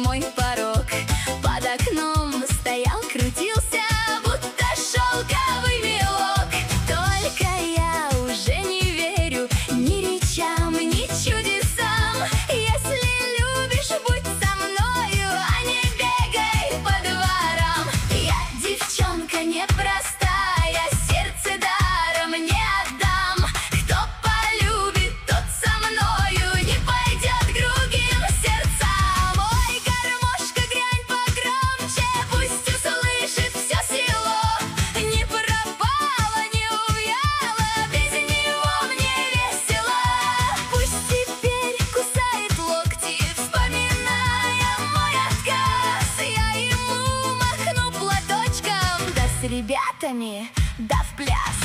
мой порог. Под окном стоял, крутился, будто шелковый мелок. Только я уже не верю ни речам, ни чудесам. Если любишь, будь со мною, а не бегай по дворам. Я девчонка непростая, сердце даром не отдам. Кто полюбит, тот со мною не пойдет к другим сердцам. Ой, гармошка, грянь погромче, пусть услышит все село. Не пропала, не увяла, без него мне весело. Пусть теперь кусает локти, вспоминая мой отказ. Я ему махну платочком, да с ребятами, да в пляс.